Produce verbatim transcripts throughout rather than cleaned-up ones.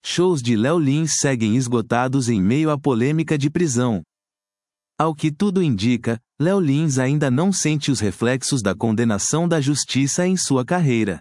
Shows de Léo Lins seguem esgotados em meio à polêmica de prisão. Ao que tudo indica, Léo Lins ainda não sente os reflexos da condenação da justiça em sua carreira.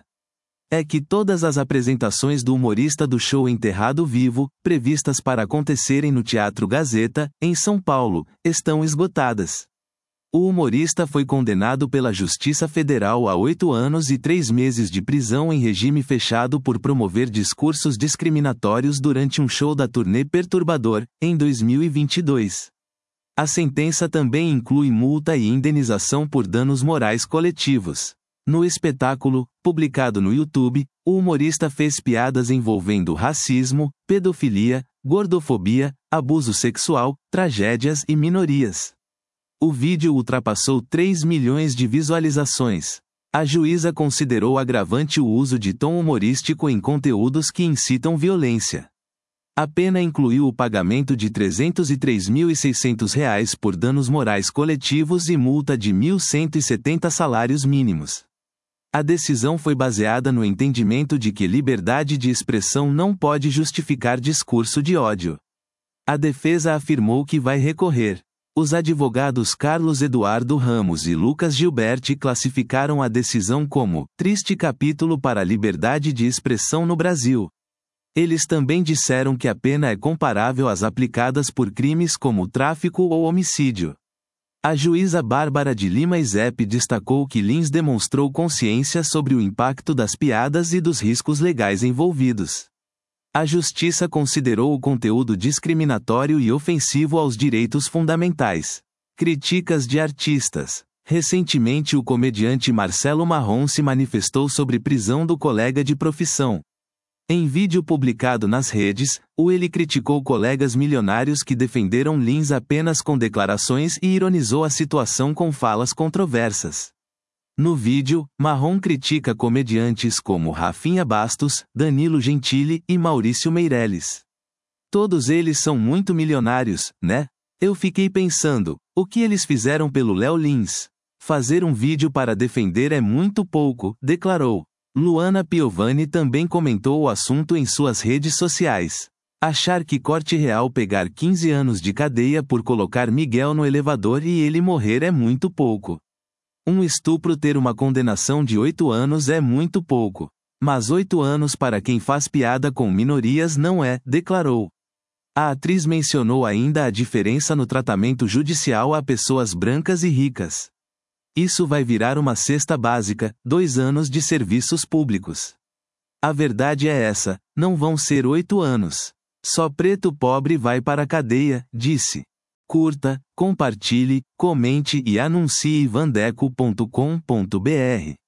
É que todas as apresentações do humorista do show Enterrado Vivo, previstas para acontecerem no Teatro Gazeta, em São Paulo, estão esgotadas. O humorista foi condenado pela Justiça Federal a oito anos e três meses de prisão em regime fechado por promover discursos discriminatórios durante um show da turnê Perturbador, em dois mil e vinte e dois. A sentença também inclui multa e indenização por danos morais coletivos. No espetáculo, publicado no YouTube, o humorista fez piadas envolvendo racismo, pedofilia, gordofobia, abuso sexual, tragédias e minorias. O vídeo ultrapassou três milhões de visualizações. A juíza considerou agravante o uso de tom humorístico em conteúdos que incitam violência. A pena incluiu o pagamento de trezentos e três mil e seiscentos reais por danos morais coletivos e multa de mil cento e setenta salários mínimos. A decisão foi baseada no entendimento de que liberdade de expressão não pode justificar discurso de ódio. A defesa afirmou que vai recorrer. Os advogados Carlos Eduardo Ramos e Lucas Gilberti classificaram a decisão como triste capítulo para a liberdade de expressão no Brasil. Eles também disseram que a pena é comparável às aplicadas por crimes como tráfico ou homicídio. A juíza Bárbara de Lima Izep destacou que Lins demonstrou consciência sobre o impacto das piadas e dos riscos legais envolvidos. A justiça considerou o conteúdo discriminatório e ofensivo aos direitos fundamentais. Críticas de artistas. Recentemente o comediante Marcelo Marrom se manifestou sobre prisão do colega de profissão. Em vídeo publicado nas redes, o ele criticou colegas milionários que defenderam Lins apenas com declarações e ironizou a situação com falas controversas. No vídeo, Marrom critica comediantes como Rafinha Bastos, Danilo Gentili e Maurício Meirelles. Todos eles são muito milionários, né? Eu fiquei pensando, o que eles fizeram pelo Léo Lins? Fazer um vídeo para defender é muito pouco, declarou. Luana Piovani também comentou o assunto em suas redes sociais. Achar que Corte Real pegar quinze anos de cadeia por colocar Miguel no elevador e ele morrer é muito pouco. Um estupro ter uma condenação de oito anos é muito pouco. Mas oito anos para quem faz piada com minorias não é, declarou. A atriz mencionou ainda a diferença no tratamento judicial a pessoas brancas e ricas. Isso vai virar uma cesta básica, dois anos de serviços públicos. A verdade é essa, não vão ser oito anos. Só preto pobre vai para a cadeia, disse. Curta, compartilhe, comente e anuncie vandeco ponto com ponto br.